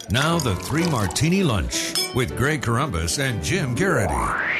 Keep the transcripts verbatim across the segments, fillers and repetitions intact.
Now the Three Martini Lunch with Greg Corombos and Jim Garrity.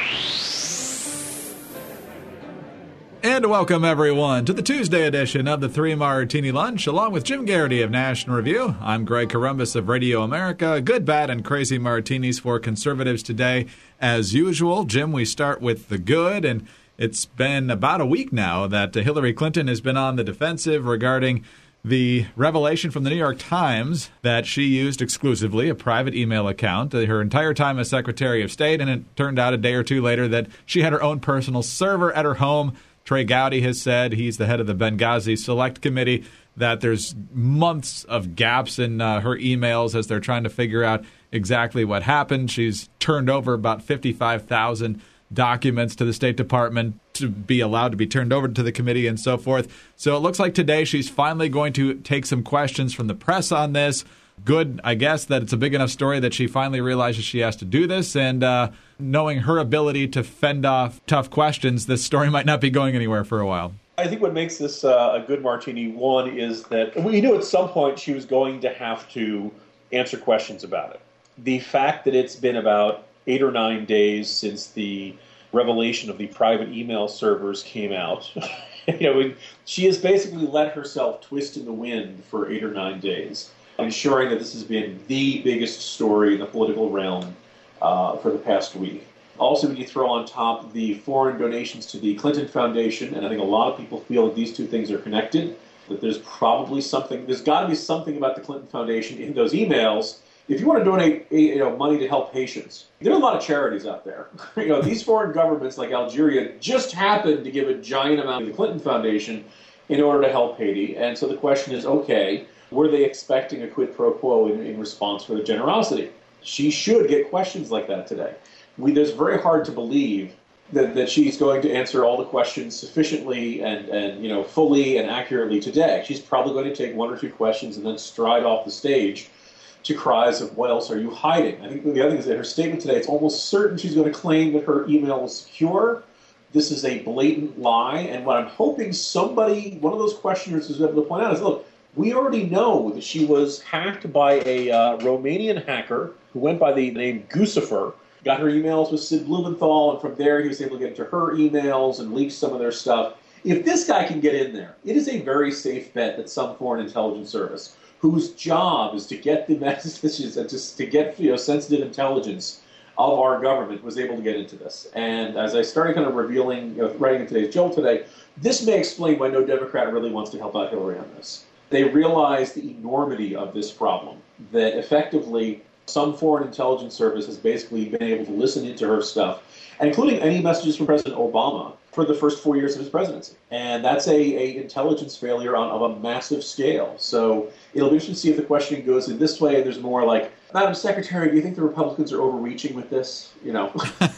And welcome, everyone, to the Tuesday edition of the Three Martini Lunch, along with Jim Garrity of National Review. I'm Greg Corombos of Radio America. Good, bad, and crazy martinis for conservatives today. As usual, Jim, we start with the good, and it's been about a week now that Hillary Clinton has been on the defensive regarding the revelation from the New York Times that she used exclusively a private email account her entire time as Secretary of State, and it turned out a day or two later that she had her own personal server at her home. Trey Gowdy has said, he's the head of the Benghazi Select Committee, that there's months of gaps in uh, her emails as they're trying to figure out exactly what happened. She's turned over about fifty-five thousand documents to the State Department to be allowed to be turned over to the committee and so forth. So it looks like today she's finally going to take some questions from the press on this. Good, I guess, that it's a big enough story that she finally realizes she has to do this. And uh, knowing her ability to fend off tough questions, this story might not be going anywhere for a while. I think what makes this uh, a good martini, one, is that we knew at some point she was going to have to answer questions about it. The fact that it's been about eight or nine days since the revelation of the private email servers came out, you know, she has basically let herself twist in the wind for eight or nine days, ensuring that this has been the biggest story in the political realm uh, for the past week. Also, when you throw on top the foreign donations to the Clinton Foundation, and I think a lot of people feel that these two things are connected, that there's probably something, there's got to be something about the Clinton Foundation in those emails. If you want to donate you know, money to help Haitians, there are a lot of charities out there. You know, these foreign governments like Algeria just happened to give a giant amount to the Clinton Foundation in order to help Haiti. And so the question is, okay, were they expecting a quid pro quo in, in response for the generosity? She should get questions like that today. We, it's very hard to believe that, that she's going to answer all the questions sufficiently and, and you know fully and accurately today. She's probably going to take one or two questions and then stride off the stage to cries of, what else are you hiding? I think the other thing is that her statement today, it's almost certain she's going to claim that her email was secure. This is a blatant lie. And what I'm hoping somebody, one of those questioners is able to point out is, look, we already know that she was hacked by a uh, Romanian hacker who went by the name Guccifer, got her emails with Sid Blumenthal, and from there he was able to get into her emails and leak some of their stuff. If this guy can get in there, it is a very safe bet that some foreign intelligence service, whose job is to get the messages and just to get you know sensitive intelligence of our government, was able to get into this. And as I started kind of revealing, you know, writing in today's Jolt today, this may explain why no Democrat really wants to help out Hillary on this. They realize the enormity of this problem, that effectively some foreign intelligence service has basically been able to listen into her stuff, including any messages from President Obama for the first four years of his presidency. And that's a, a intelligence failure on of a massive scale. So it'll be interesting to see if the questioning goes in this way and there's more like, Madam Secretary, do you think the Republicans are overreaching with this? You know.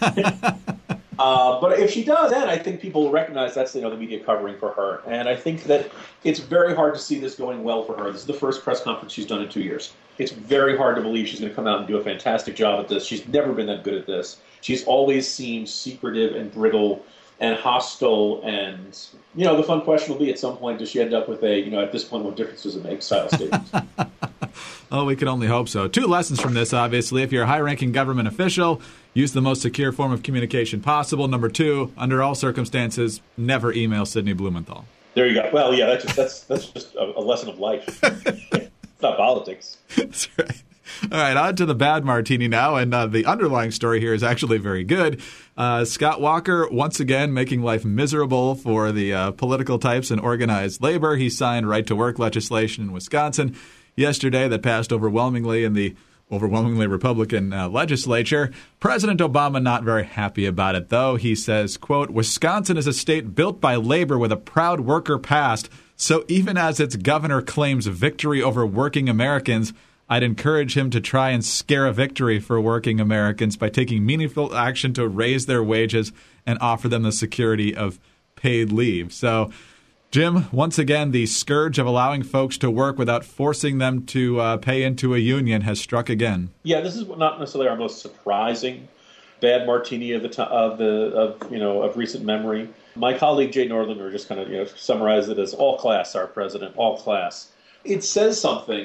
uh, but if she does, then I think people will recognize that's you know the media covering for her. And I think that it's very hard to see this going well for her. This is the first press conference she's done in two years. It's very hard to believe she's going to come out and do a fantastic job at this. She's never been that good at this. She's always seemed secretive and brittle and hostile, and, you know, the fun question will be at some point, does she end up with a, you know, at this point, what difference does it make style statement? Oh, we can only hope so. Two lessons from this, obviously. If you're a high-ranking government official, use the most secure form of communication possible. Number two, under all circumstances, never email Sidney Blumenthal. There you go. Well, yeah, that's just, that's, that's just a, a lesson of life. It's not politics. That's right. All right, on to the bad martini now, and uh, the underlying story here is actually very good. Uh, Scott Walker, once again, making life miserable for the uh, political types and organized labor. He signed right-to-work legislation in Wisconsin yesterday that passed overwhelmingly in the overwhelmingly Republican uh, legislature. President Obama not very happy about it, though. He says, quote, Wisconsin is a state built by labor with a proud worker past, so even as its governor claims victory over working Americans, I'd encourage him to try and scare a victory for working Americans by taking meaningful action to raise their wages and offer them the security of paid leave. So, Jim, once again, the scourge of allowing folks to work without forcing them to uh, pay into a union has struck again. Yeah, this is not necessarily our most surprising bad martini of the t- of the of you know of recent memory. My colleague Jay Nordlinger just kind of you know summarized it as all class, our president, all class. It says something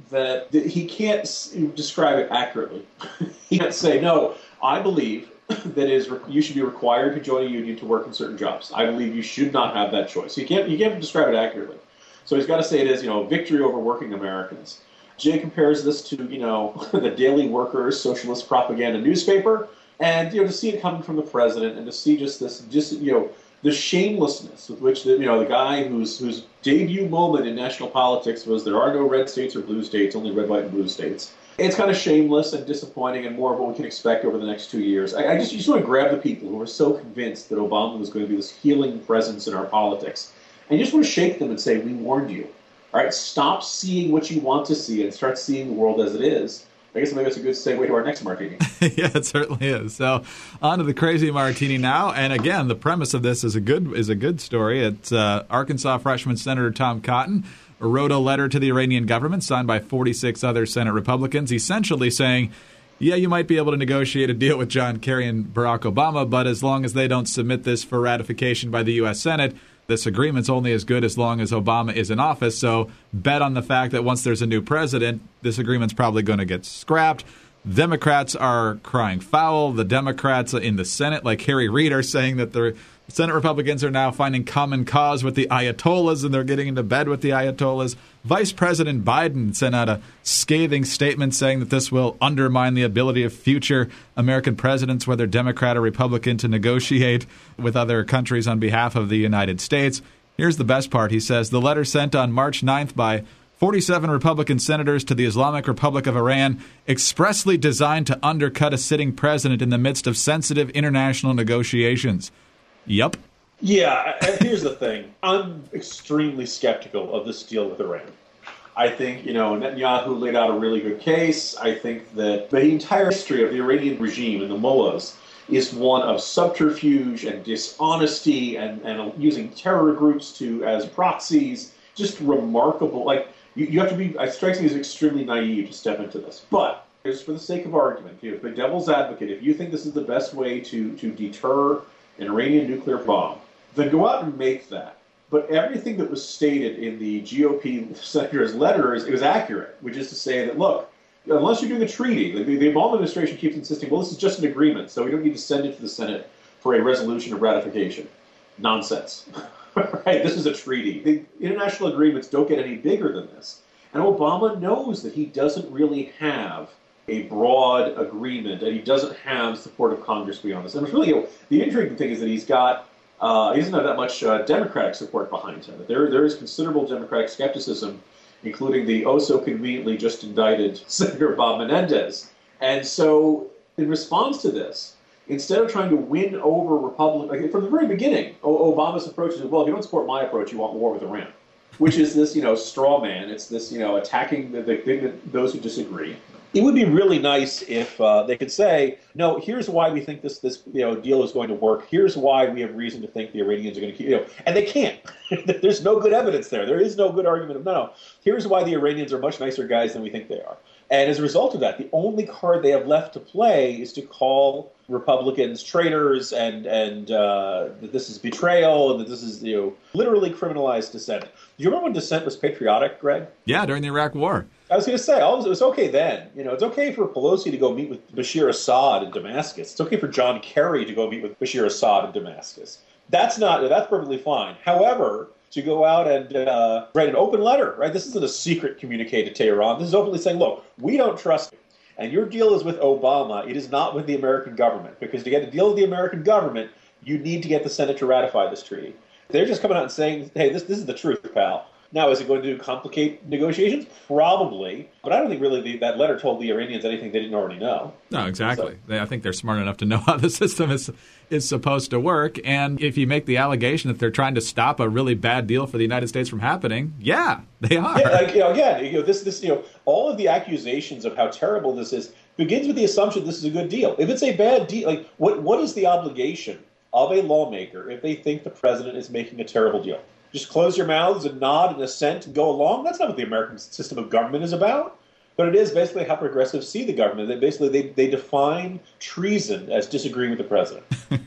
that he can't describe it accurately. He can't say, no, I believe that is you should be required to join a union to work in certain jobs. I believe you should not have that choice. You can't, you can't describe it accurately. So he's got to say it is, you know, victory over working Americans. Jay compares this to, you know, the Daily Worker's socialist propaganda newspaper, and, you know, to see it coming from the president and to see just this, just, you know, the shamelessness with which, the, you know, the guy whose whose debut moment in national politics was there are no red states or blue states, only red, white, and blue states. It's kind of shameless and disappointing and more of what we can expect over the next two years. I, I just, you just want to grab the people who are so convinced that Obama was going to be this healing presence in our politics, and you just want to shake them and say, we warned you. All right, stop seeing what you want to see and start seeing the world as it is. I guess maybe that's a good segue to our next martini. Yeah, it certainly is. So, on to the crazy martini now. And again, the premise of this is a good is a good story. It's uh, Arkansas freshman Senator Tom Cotton wrote a letter to the Iranian government signed by forty-six other Senate Republicans, essentially saying, yeah, you might be able to negotiate a deal with John Kerry and Barack Obama, but as long as they don't submit this for ratification by the U S Senate, this agreement's only as good as long as Obama is in office. So bet on the fact that once there's a new president, this agreement's probably going to get scrapped. Democrats are crying foul. The Democrats in the Senate, like Harry Reid, are saying that the Senate Republicans are now finding common cause with the Ayatollahs, and they're getting into bed with the Ayatollahs. Vice President Biden sent out a scathing statement saying that this will undermine the ability of future American presidents, whether Democrat or Republican, to negotiate with other countries on behalf of the United States. Here's the best part. He says, the letter sent on March ninth by forty-seven Republican senators to the Islamic Republic of Iran, expressly designed to undercut a sitting president in the midst of sensitive international negotiations. Yup. Yeah, here's the thing. I'm extremely skeptical of this deal with Iran. I think, you know, Netanyahu laid out a really good case. I think that the entire history of the Iranian regime and the mullahs is one of subterfuge and dishonesty and, and using terror groups to as proxies. Just remarkable. Like, you, you have to be, it strikes me as extremely naive to step into this. But just for the sake of argument, you know, the devil's advocate, if you think this is the best way to, to deter an Iranian nuclear bomb, then go out and make that. But everything that was stated in the G O P senator's letters, it was accurate, which is to say that, look, unless you're doing a treaty, the, the Obama administration keeps insisting, well, this is just an agreement, so we don't need to send it to the Senate for a resolution of ratification. Nonsense. Right? This is a treaty. The international agreements don't get any bigger than this. And Obama knows that he doesn't really have a broad agreement, and he doesn't have support of Congress beyond this. And it's really, you know, the intriguing thing is that he's got, uh, he doesn't have that much uh, Democratic support behind him. There, there is considerable Democratic skepticism, including the oh-so-conveniently just indicted Senator Bob Menendez. And so, in response to this, instead of trying to win over Republicans, like from the very beginning, o- Obama's approach is, well, if you don't support my approach, you want war with Iran, which is this, you know, straw man. It's this, you know, attacking the, the, the, those who disagree. It would be really nice if uh, they could say, no, here's why we think this this you know deal is going to work. Here's why we have reason to think the Iranians are going to keep, you know, and they can't. There's no good evidence there. There is no good argument of, no, no, here's why the Iranians are much nicer guys than we think they are. And as a result of that, the only card they have left to play is to call Republicans traitors and and uh, that this is betrayal and that this is, you know, literally criminalized dissent. Do you remember when dissent was patriotic, Greg? Yeah, during the Iraq War. I was going to say, it was okay then. You know, it's okay for Pelosi to go meet with Bashir Assad in Damascus. It's okay for John Kerry to go meet with Bashir Assad in Damascus. That's not, that's perfectly fine. However, to go out and uh, write an open letter, right? This isn't a secret communique to Tehran. This is openly saying, look, we don't trust you. And your deal is with Obama. It is not with the American government. Because to get a deal with the American government, you need to get the Senate to ratify this treaty. They're just coming out and saying, hey, this, this is the truth, pal. Now, is it going to complicate negotiations? Probably. But I don't think really the, that letter told the Iranians anything they didn't already know. No, exactly. So, they, I think they're smart enough to know how the system is is supposed to work. And if you make the allegation that they're trying to stop a really bad deal for the United States from happening, yeah, they are. Yeah, like, you know, again, you know, this, this, you know, all of the accusations of how terrible this is begins with the assumption this is a good deal. If it's a bad deal, like, what what is the obligation of a lawmaker if they think the president is making a terrible deal? Just close your mouths and nod and assent and go along? That's not what the American system of government is about. But it is basically how progressives see the government. They basically they, they define treason as disagreeing with the president.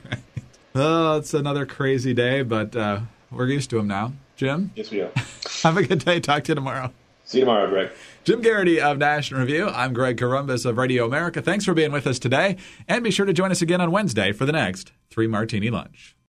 Oh, it's another crazy day, but uh, we're used to them now. Jim? Yes, we are. Have a good day. Talk to you tomorrow. See you tomorrow, Greg. Jim Garrity of National Review. I'm Greg Corombos of Radio America. Thanks for being with us today. And be sure to join us again on Wednesday for the next Three Martini Lunch.